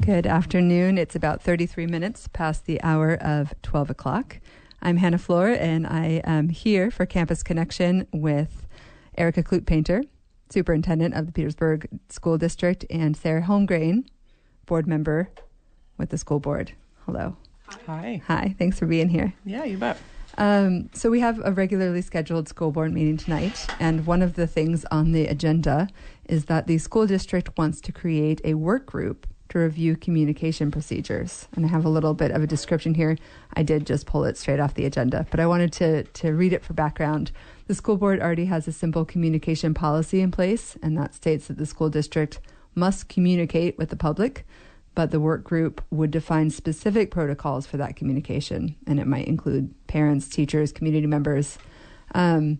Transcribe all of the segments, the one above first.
Good afternoon. It's about 33 minutes past the hour of 12 o'clock. I'm Hannah Floor, and I am here for Campus Connection with Erica Kloot-Painter, Superintendent of the Petersburg School District, and Sarah Holmgren, Board Member with the School Board. Hello. Hi. Hi. Thanks for being here. Yeah, you bet. So we have a regularly scheduled school board meeting tonight, and one of the things on the agenda is that the school district wants to create a work group to review communication procedures. And I have a little bit of a description here. I did just pull it straight off the agenda, but I wanted to read it for background. The school board already has a simple communication policy in place, and that states that the school district must communicate with the public, but the work group would define specific protocols for that communication, and it might include parents, teachers, community members. And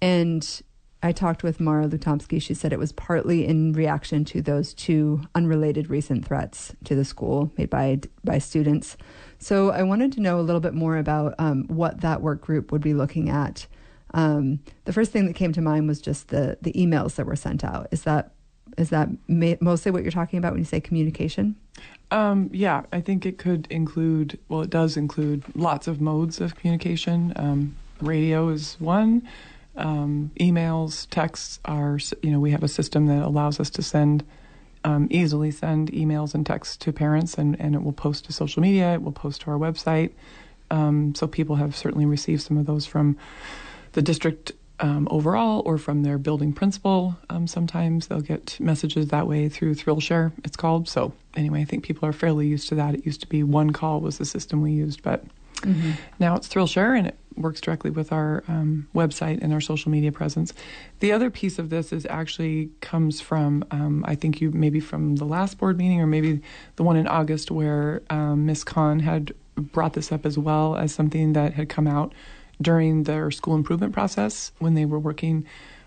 I talked with Mara Lutomsky. She said it was partly in reaction to those two unrelated recent threats to the school made by students. So I wanted to know a little bit more about what that work group would be looking at. The first thing that came to mind was just the emails that were sent out. Is that mostly what you're talking about when you say communication? Yeah, I think it could include, well, it does include lots of modes of communication. Radio is one. Emails, texts are, we have a system that allows us to easily send emails and texts to parents, and it will post to social media, it will post to our website. So people have certainly received some of those from the district overall, or from their building principal. Sometimes they'll get messages that way through ThrillShare, it's called. So anyway, I think people are fairly used to that. It used to be One Call was the system we used, but now it's ThrillShare, and it works directly with our website and our social media presence. The other piece of this actually comes from, I think you maybe from the last board meeting, or maybe the one in August, where Ms. Khan had brought this up as well as something that had come out during their school improvement process when they were working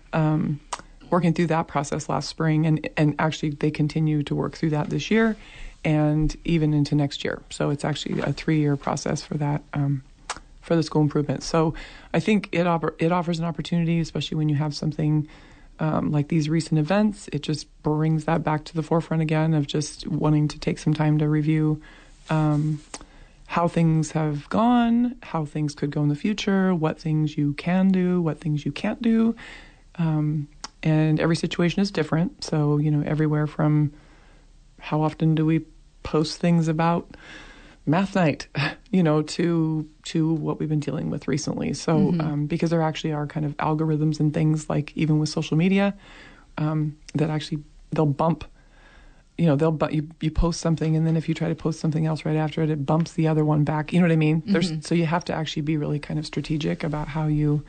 through that process last spring, and actually they continue to work through that this year and even into next year. So it's actually a 3-year process for that, for the school improvement. So I think it offers an opportunity, especially when you have something like these recent events. It just brings that back to the forefront again of just wanting to take some time to review how things have gone, how things could go in the future, what things you can do, what things you can't do. And every situation is different. So, everywhere from how often do we post things about math night, to what we've been dealing with recently. So because there actually are kind of algorithms and things, like even with social media, that actually they'll bump. You post something, and then if you try to post something else right after it, it bumps the other one back. You know what I mean? So you have to actually be really kind of strategic about how you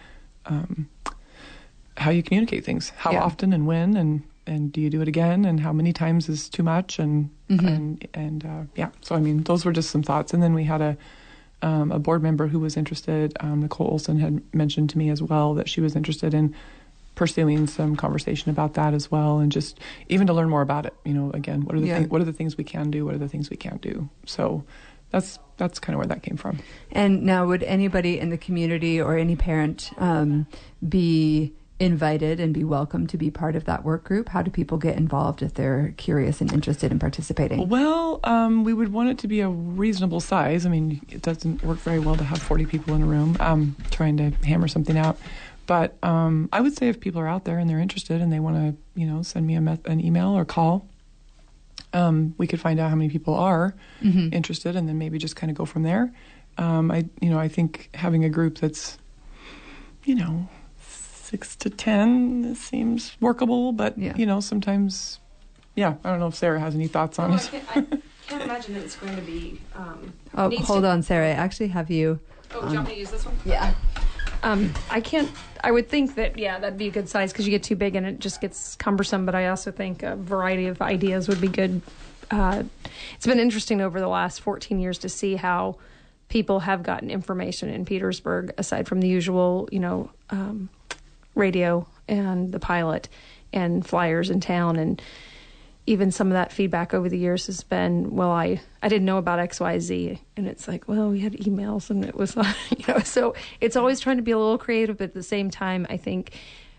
communicate things, how often and when, and do you do it again, and how many times is too much, and So I mean, those were just some thoughts. And then we had a board member who was interested. Nicole Olson had mentioned to me as well that she was interested in pursuing some conversation about that as well, and just even to learn more about it. Again, what are the things we can do? What are the things we can't do? So that's kind of where that came from. And now, would anybody in the community or any parent be invited and be welcome to be part of that work group? How do people get involved if they're curious and interested in participating? Well, we would want it to be a reasonable size. I mean, it doesn't work very well to have 40 people in a room trying to hammer something out. But I would say if people are out there and they're interested and they want to, send me an email or call, we could find out how many people are interested, and then maybe just kind of go from there. I think having a group that's, 6 to 10 seems workable, but sometimes, I don't know if Sarah has any thoughts on it. I can't imagine that it's going to be. Hold on, Sarah. I actually have you. Oh, do you want me to use this one? Yeah. I would think that, that'd be a good size, because you get too big and it just gets cumbersome, but I also think a variety of ideas would be good. It's been interesting over the last 14 years to see how people have gotten information in Petersburg, aside from the usual, radio and the pilot and flyers in town. And even some of that feedback over the years has been, well, I didn't know about XYZ. And it's like, well, we had emails, and it was, so it's always trying to be a little creative, but at the same time, I think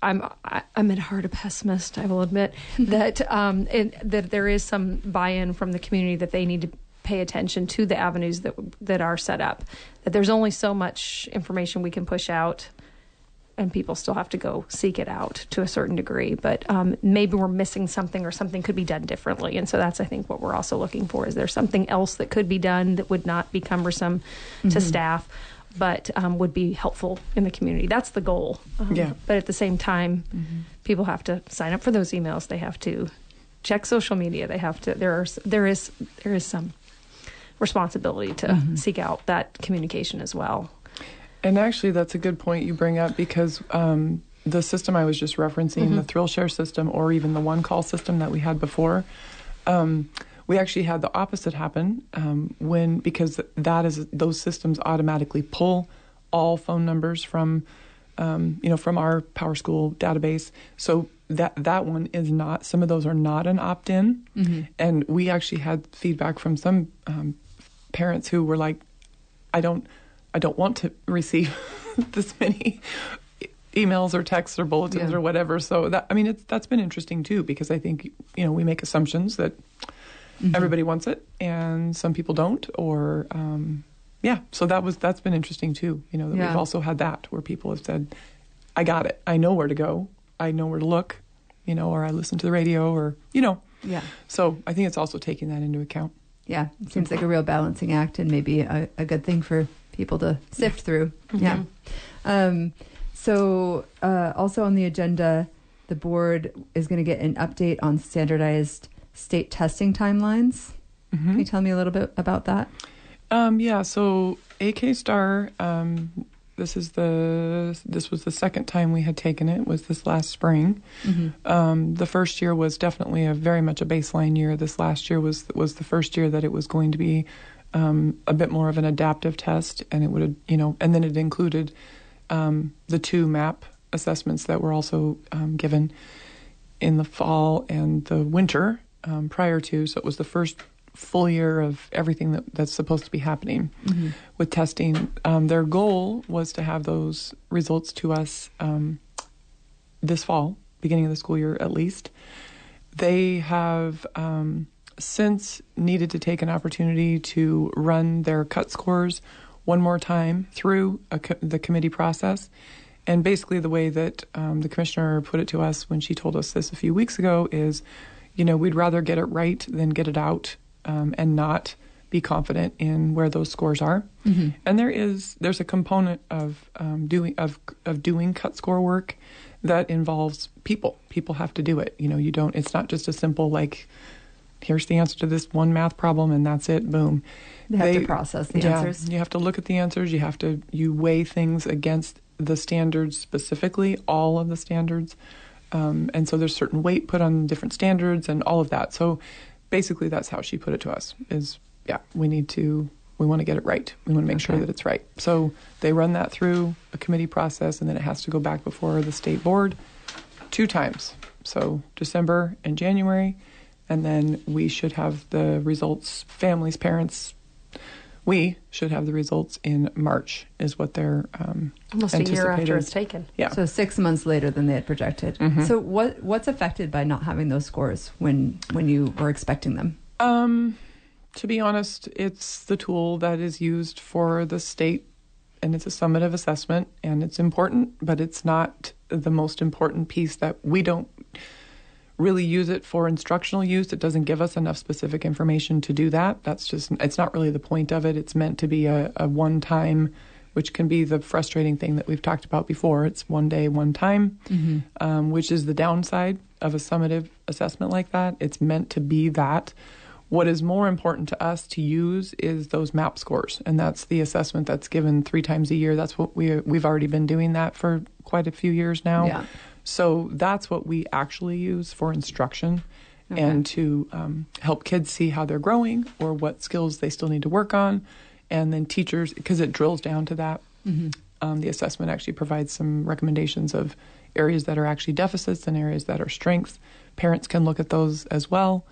I'm at heart a pessimist. I will admit that that there is some buy-in from the community that they need to pay attention to the avenues that are set up. That there's only so much information we can push out, and people still have to go seek it out to a certain degree. But maybe we're missing something, or something could be done differently. And so that's, I think, what we're also looking for. Is there something else that could be done that would not be cumbersome to staff, but would be helpful in the community? That's the goal. But at the same time, people have to sign up for those emails. They have to check social media. They have to. There is some responsibility to seek out that communication as well. And actually, that's a good point you bring up, because the system I was just referencing, the ThrillShare system, or even the one-call system that we had before, we actually had the opposite happen because those systems automatically pull all phone numbers from from our PowerSchool database. So that one is not. Some of those are not an opt-in, and we actually had feedback from some parents who were like, I don't want to receive this many emails or texts or bulletins or whatever. So that's been interesting too, because I think, we make assumptions that everybody wants it and some people don't, or, so that's been interesting too. That we've also had that where people have said, I got it. I know where to go. I know where to look, or I listen to the radio or, Yeah. So I think it's also taking that into account. Yeah. It seems like a real balancing act, and maybe a good thing for people to sift through. Yeah. So also on the agenda, the board is going to get an update on standardized state testing timelines. Can you tell me a little bit about that? So AK Star, this was the second time we had taken it, was this last spring. The first year was definitely very much a baseline year. This last year was the first year that it was going to be a bit more of an adaptive test, and it would, and then it included the 2 MAP assessments that were also given in the fall and the winter prior to. So it was the first full year of everything that's supposed to be happening with testing. Their goal was to have those results to us this fall, beginning of the school year at least. They have since needed to take an opportunity to run their cut scores one more time through the committee process. And basically the way that the commissioner put it to us when she told us this a few weeks ago is, we'd rather get it right than get it out and not be confident in where those scores are. And there's a component of doing cut score work that involves people. People have to do it. It's not just a simple, like, here's the answer to this one math problem and that's it, boom. They have to process the answers. You have to look at the answers. You weigh things against the standards specifically, all of the standards. And so there's certain weight put on different standards and all of that. So basically that's how she put it to us is, we want to get it right. We want to make sure that it's right. So they run that through a committee process, and then it has to go back before the state board 2 times. So December and January. And then we should have the results, families, parents, we should have the results in March is what they're almost a year after it's taken. Yeah. So 6 months later than they had projected. So what's affected by not having those scores when you were expecting them? To be honest, it's the tool that is used for the state, and it's a summative assessment, and it's important, but it's not the most important piece. That we don't really use it for instructional use. It doesn't give us enough specific information to do that. It's not really the point of it. It's meant to be a one-time, which can be the frustrating thing that we've talked about before. It's one day, one time, which is the downside of a summative assessment like that. It's meant to be that. What is more important to us to use is those MAP scores, and that's the assessment that's given 3 times a year. That's what we've already been doing that for quite a few years now. Yeah. So that's what we actually use for instruction and to help kids see how they're growing or what skills they still need to work on. And then teachers, because it drills down to that, the assessment actually provides some recommendations of areas that are actually deficits and areas that are strengths. Parents can look at those as well.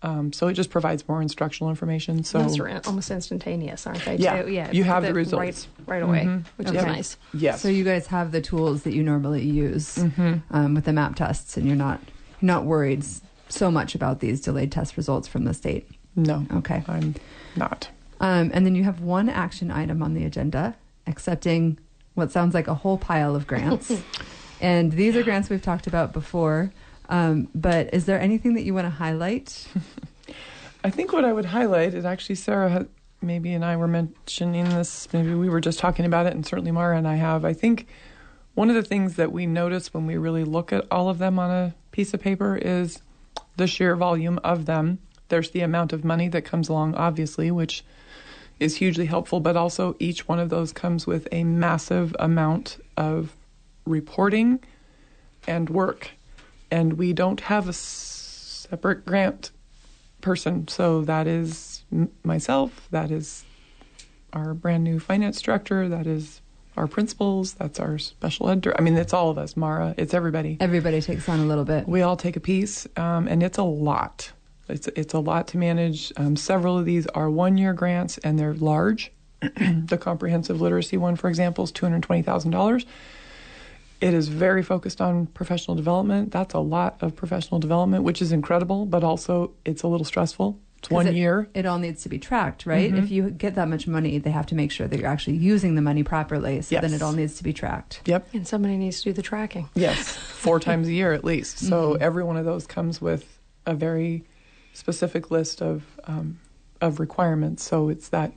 So it just provides more instructional information. So Those are almost instantaneous, aren't they? Yeah, too? Yeah. you have the that results. right away, which is Okay. nice. yes. So you guys have the tools that you normally use with the MAP tests, and you're not worried so much about these delayed test results from the state. No, Okay. I'm not. And then you have one action item on the agenda, accepting what sounds like a whole pile of grants. And these are grants we've talked about before. But is there anything that you want to highlight? I think what I would highlight is actually Sarah, maybe and I were mentioning this, maybe we were just talking about it, and certainly Mara and I have. I think one of the things that we notice when we really look at all of them on a piece of paper is the sheer volume of them. There's the amount of money that comes along, obviously, which is hugely helpful, but also each one of those comes with a massive amount of reporting and work. And we don't have a separate grant person. So that is myself, that is our brand new finance director, that is our principals, that's our special ed. I mean, it's all of us, Mara, it's everybody. Everybody takes on a little bit. We all take a piece, and it's a lot. It's a lot to manage. Several of these are one-year grants, and they're large. The comprehensive literacy one, for example, is $220,000. It is very focused on professional development. That's a lot of professional development, which is incredible, but also it's a little stressful. It's 1 year. It all needs to be tracked, right? If you get that much money, they have to make sure that you're actually using the money properly. So then Yes. it all needs to be tracked. Yep. And somebody needs to do the tracking. Yes. 4 times a year at least. So every one of those comes with a very specific list of requirements. So it's the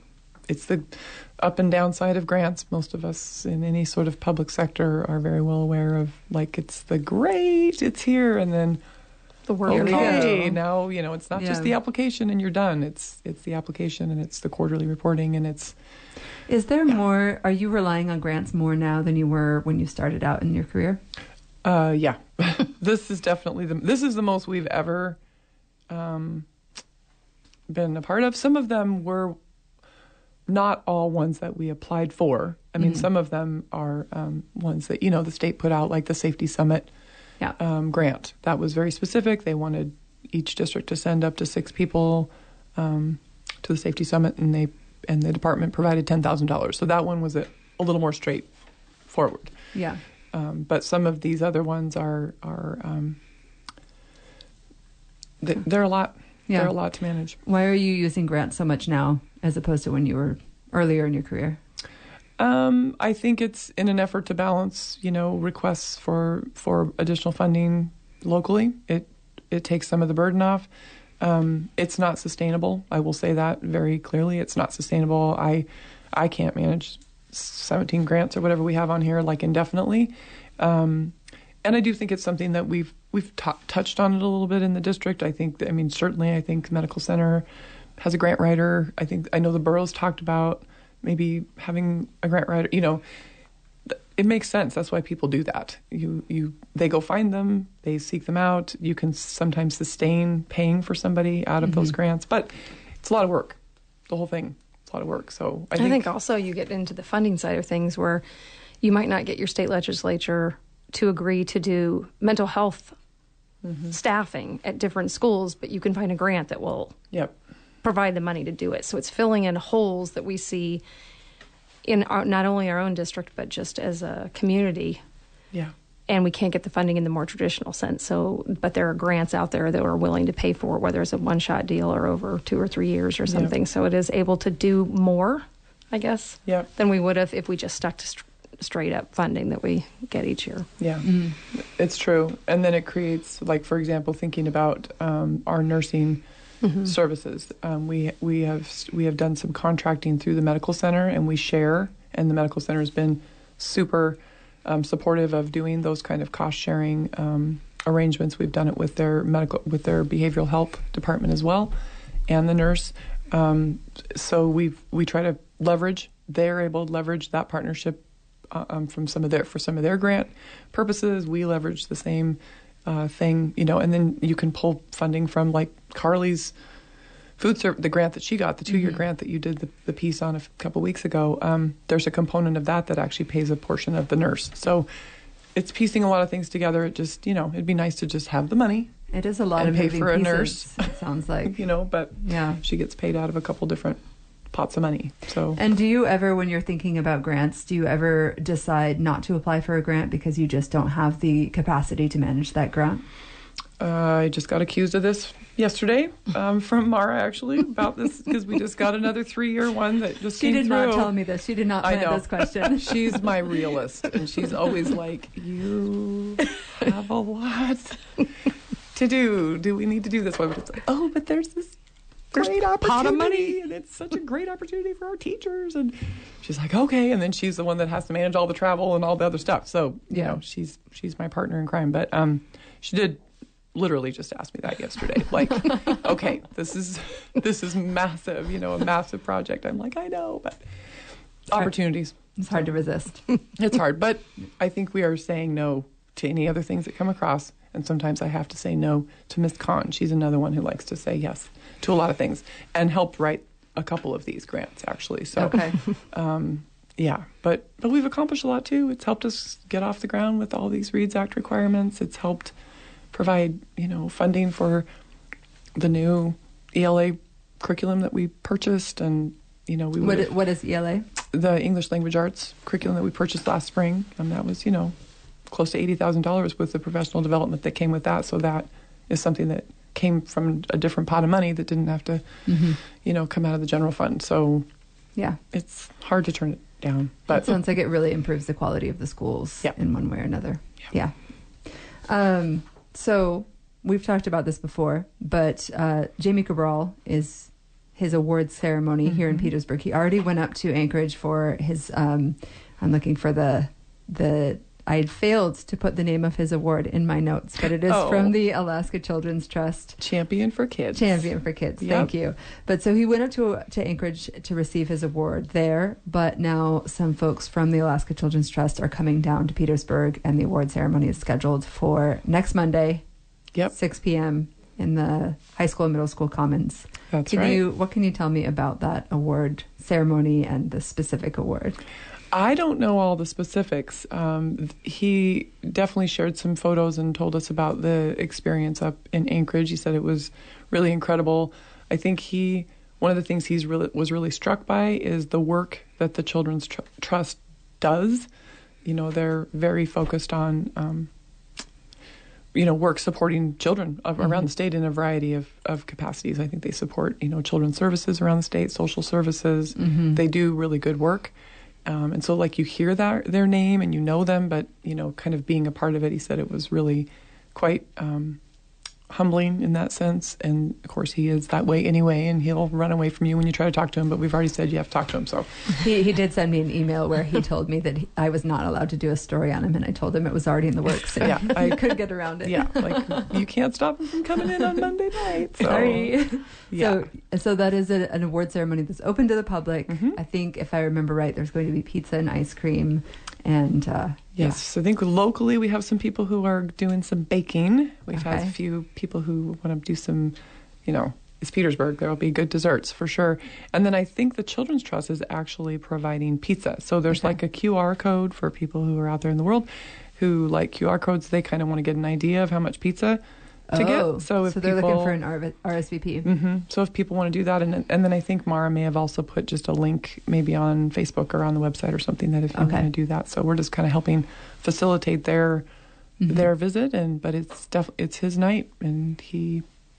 up and down side of grants. Most of us in any sort of public sector are very well aware of, like, it's the great, it's here, and then The work Here we go. okay, now it's not just Yeah. the application and you're done. It's the application and it's the quarterly reporting and it's Is there more? Are you relying on grants more now than you were when you started out in your career? yeah. This is definitely this is the most we've ever been a part of. Some of them were not all ones that we applied for. I mean, some of them are ones that the state put out, like the Safety Summit grant. That was very specific. They wanted each district to send up to 6 people to the Safety Summit, and the department provided $10,000. So that one was a little more straightforward. Yeah. But some of these other ones are they're a lot. Yeah. They're a lot to manage. Why are you using grants so much now as opposed to when you were earlier in your career? I think it's in an effort to balance, requests for additional funding locally. It takes some of the burden off. It's not sustainable. I will say that very clearly. It's not sustainable. I can't manage 17 grants or whatever we have on here like indefinitely. And I do think it's something that we've touched on it a little bit in the district. I think the medical center has a grant writer. I know the boroughs talked about maybe having a grant writer. It makes sense. That's why people do that. They go find them, they seek them out. You can sometimes sustain paying for somebody out of those grants, but it's a lot of work. The whole thing, it's a lot of work. So I think also you get into the funding side of things where you might not get your state legislature to agree to do mental health staffing at different schools, but you can find a grant that will provide the money to do it. So it's filling in holes that we see in not only our own district, but just as a community. Yeah. And we can't get the funding in the more traditional sense. But there are grants out there that are willing to pay for it, whether it's a one-shot deal or over 2 or 3 years or something. Yep. So it is able to do more, I guess, than we would have if we just stuck to straight up funding that we get each year. Yeah, it's true. And then it creates, like, for example, thinking about our nursing services. We have done some contracting through the medical center, and we share. And the medical center has been super supportive of doing those kind of cost sharing arrangements. We've done it with their behavioral health department as well, and the nurse. So we try to leverage. They're able to leverage that partnership for some of their grant purposes. We leverage the same thing, and then you can pull funding from, like, Carly's food service, the grant that she got, the 2-year grant that you did the piece on a couple weeks ago. There's a component of that actually pays a portion of the nurse. So it's piecing a lot of things together. It just, it'd be nice to just have the money It is a lot and of pay moving for a pieces, nurse. it sounds like. But Yeah. she gets paid out of a couple different pots of money. So. And do you ever, when you're thinking about grants, do you ever decide not to apply for a grant because you just don't have the capacity to manage that grant? I just got accused of this yesterday from Mara, actually, about this, because we just got another 3-year one that just She came did through. not tell me this. She did not I plan know. this question. She's my realist, and she's always like, you have a lot to do. Do we need to do this one? But it's like, oh, but there's this great opportunity, pot of money. and it's such a great opportunity for our teachers. And she's like, okay. And then she's the one that has to manage all the travel and all the other stuff. So, you know, she's my partner in crime. But she did literally just asked me that yesterday. Like, okay, this is massive, a massive project. I'm like, I know, but opportunities. It's hard to resist. It's hard, but I think we are saying no to any other things that come across. And sometimes I have to say no to Miss Khan. She's another one who likes to say yes to a lot of things and helped write a couple of these grants, actually. So, okay. Yeah, but we've accomplished a lot, too. It's helped us get off the ground with all these READS Act requirements. It's helped provide, funding for the new ELA curriculum that we purchased. And, What is ELA? The English Language Arts curriculum that we purchased last spring. And that was, close to $80,000 with the professional development that came with that. So that is something that came from a different pot of money that didn't have to, come out of the general fund. So yeah, it's hard to turn it down. But it sounds like it really improves the quality of the schools in one way or another. Yeah. So we've talked about this before, but Jamie Cabral is his awards ceremony here in Petersburg. He already went up to Anchorage for his. I'm looking for the. I had failed to put the name of his award in my notes, but it is from the Alaska Children's Trust. Champion for Kids. Champion for Kids. Yep. Thank you. But so he went up to Anchorage to receive his award there, but now some folks from the Alaska Children's Trust are coming down to Petersburg, and the award ceremony is scheduled for next Monday, 6 p.m. in the high school and middle school commons. That's right. What can you tell me about that award ceremony and the specific award? I don't know all the specifics. He definitely shared some photos and told us about the experience up in Anchorage. He said it was really incredible. I think one of the things was really struck by is the work that the Children's Trust does. They're very focused on, work supporting children around the state in a variety of capacities. I think they support, children's services around the state, social services. They do really good work. And so, you hear their name and you know them, but, kind of being a part of it, he said it was really quite humbling in that sense. And, of course, he is that way anyway, and he'll run away from you when you try to talk to him. But we've already said you have to talk to him. So he did send me an email where he told me that I was not allowed to do a story on him, and I told him it was already in the works. So I could get around it. Yeah, you can't stop him from coming in on Monday night. So. Sorry. Yeah. So that is an award ceremony that's open to the public. I think, if I remember right, there's going to be pizza and ice cream. And yes, I think locally we have some people who are doing some baking. We've had a few people who want to do some, it's Petersburg. There will be good desserts for sure. And then I think the Children's Trust is actually providing pizza. So there's a QR code for people who are out there in the world who like QR codes. They kind of want to get an idea of how much pizza to get. So they're looking for an RSVP. So if people want to do that, and then I think Mara may have also put just a link maybe on Facebook or on the website or something that if you want to do that. So we're just kind of helping facilitate their visit, but it's his night, and he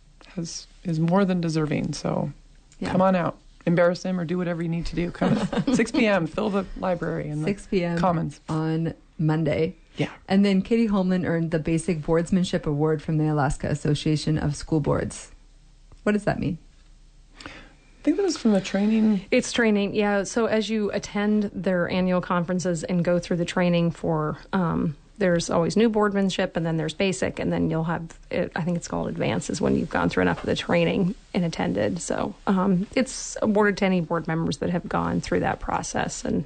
is more than deserving. So come on out. Embarrass him or do whatever you need to do. Come at 6 p.m. Fill the library and 6 p.m. Commons on Monday. Yeah. And then Katie Holmlin earned the Basic Boardsmanship Award from the Alaska Association of School Boards. What does that mean? I think that was from the training. It's training, yeah. So as you attend their annual conferences and go through the training for, there's always new boardmanship, and then there's basic, and then you'll have, I think it's called advanced, is when you've gone through enough of the training and attended. So it's awarded to any board members that have gone through that process and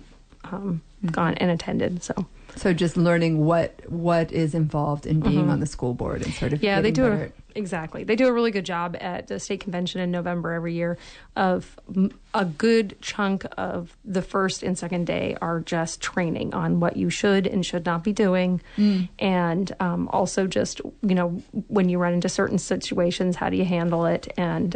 gone and attended. So just learning what is involved in being on the school board and sort of they do better. Exactly. They do a really good job at the state convention in November every year of a good chunk of the first and second day are just training on what you should and should not be doing. And also just, when you run into certain situations, how do you handle it? And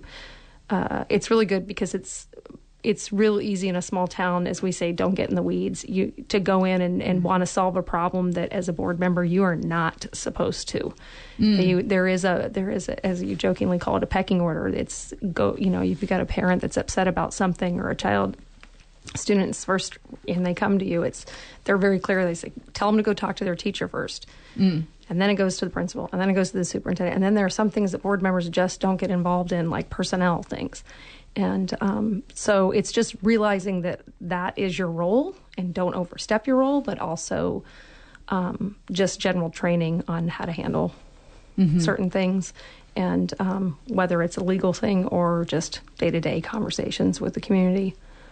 it's really good because it's real easy in a small town, as we say, don't get in the weeds, to go in and want to solve a problem that as a board member you are not supposed to. There is a, as you jokingly call it, a pecking order. It's if you've got a parent that's upset about something or a students first, and they come to you, they're very clear. They say, tell them to go talk to their teacher first. And then it goes to the principal, and then it goes to the superintendent. And then there are some things that board members just don't get involved in, like personnel things. And so it's just realizing that is your role, and don't overstep your role, but also just general training on how to handle certain things, and whether it's a legal thing or just day-to-day conversations with the community.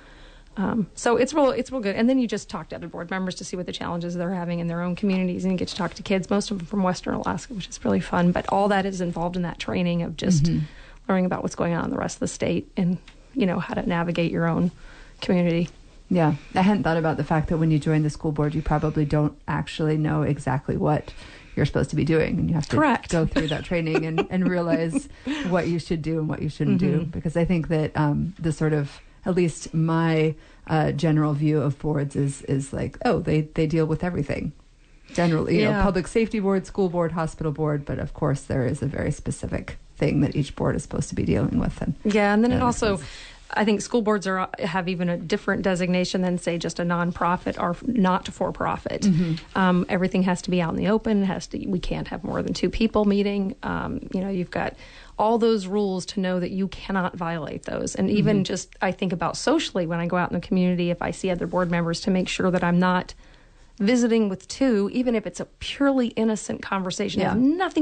So it's real good. And then you just talk to other board members to see what the challenges they're having in their own communities, and you get to talk to kids, most of them from Western Alaska, which is really fun. But all that is involved in that training of just learning about what's going on in the rest of the state, and how to navigate your own community. Yeah, I hadn't thought about the fact that when you join the school board, you probably don't actually know exactly what you're supposed to be doing, and you have to go through that training and realize what you should do and what you shouldn't do. Because I think that the sort of, at least my general view of boards is like, they deal with everything. Generally, public safety board, school board, hospital board, but of course there is a very specific thing that each board is supposed to be dealing with. And then it also, I think school boards have even a different designation than, say, just a nonprofit or not for profit. Everything has to be out in the open. We can't have more than 2 people meeting. You've got all those rules to know that you cannot violate those. And even just, I think about socially when I go out in the community, if I see other board members, to make sure that I'm not visiting with 2, even if it's a purely innocent conversation, it has nothing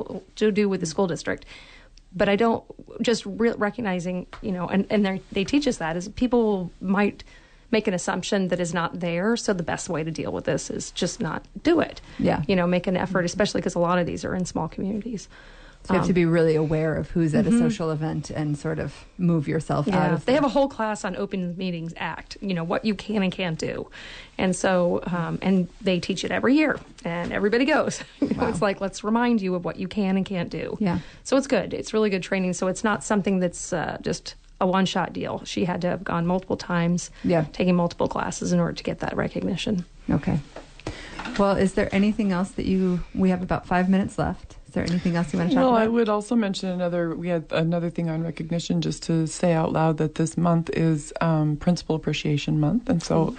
to do with the school district. But I don't, just recognizing, and they teach us that, is people might make an assumption that is not there. So the best way to deal with this is just not do it. Yeah. Make an effort, especially because a lot of these are in small communities. So you have to be really aware of who's at a social event and sort of move yourself out of They have a whole class on Open Meetings Act, what you can and can't do. And so, and they teach it every year, and everybody goes. It's like, let's remind you of what you can and can't do. Yeah. So it's good. It's really good training. So it's not something that's just a one-shot deal. She had to have gone multiple times, taking multiple classes in order to get that recognition. Okay. Well, is there anything else that we have about 5 minutes left. Is there anything else you want to talk about? Well, I would also mention we had another thing on recognition, just to say out loud that this month is Principal Appreciation Month. And so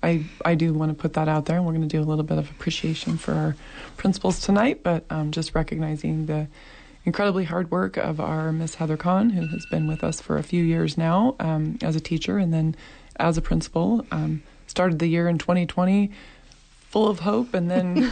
I do want to put that out there, and we're going to do a little bit of appreciation for our principals tonight, but just recognizing the incredibly hard work of our Miss Heather Kahn, who has been with us for a few years now as a teacher and then as a principal. Started the year in 2020 full of hope, and then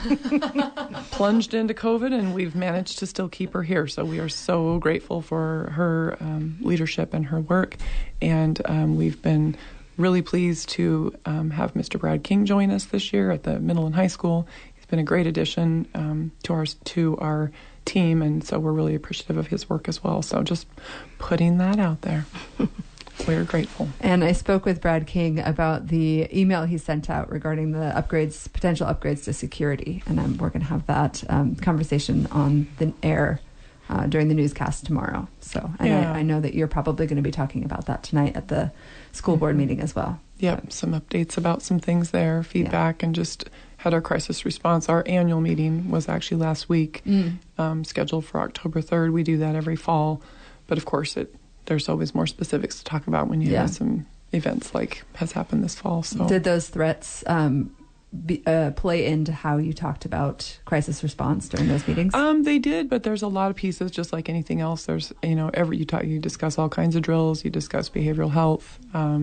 plunged into COVID, and we've managed to still keep her here. So we are so grateful for her leadership and her work, and we've been really pleased to have Mr. Brad King join us this year at the middle and high school. He's been a great addition to our team, and so we're really appreciative of his work as well. So just putting that out there. We're grateful. And I spoke with Brad King about the email he sent out regarding the potential upgrades to security. And we're going to have that conversation on the air during the newscast tomorrow. So I know that you're probably going to be talking about that tonight at the school board meeting as well. Yep, some updates about some things there, feedback, and just had our crisis response. Our annual meeting was actually last week, scheduled for October 3rd. We do that every fall. But of course, there's always more specifics to talk about when you have some events like has happened this fall. So, did those threats play into how you talked about crisis response during those meetings? They did, but there's a lot of pieces, just like anything else. There's you discuss all kinds of drills. You discuss behavioral health,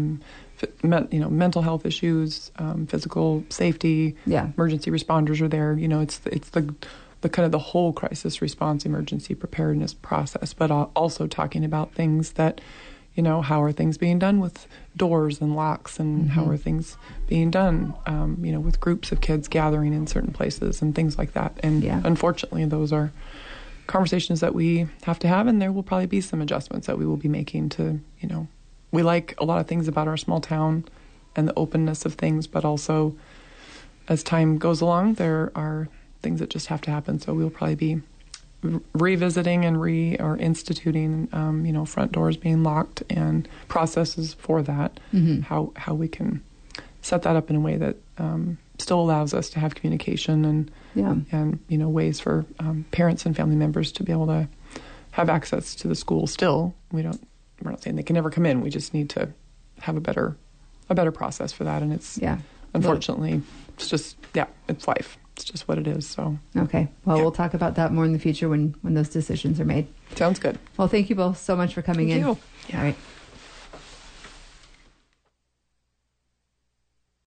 mental health issues, physical safety. Yeah, emergency responders are there. It's the kind of the whole crisis response emergency preparedness process, but also talking about things that, how are things being done with doors and locks, and how are things being done, with groups of kids gathering in certain places and things like that. And unfortunately, those are conversations that we have to have, and there will probably be some adjustments that we will be making to, we like a lot of things about our small town and the openness of things, but also as time goes along, there are things that just have to happen. So we'll probably be revisiting and or instituting, front doors being locked and processes for that, how we can set that up in a way that still allows us to have communication and ways for parents and family members to be able to have access to the school still. We're not saying they can never come in. We just need to have a better process for that. And it's unfortunately, it's just, it's life. It's just what it is. So okay. Well, we'll talk about that more in the future when those decisions are made. Sounds good. Well, thank you both so much for coming in. Thank you. All right.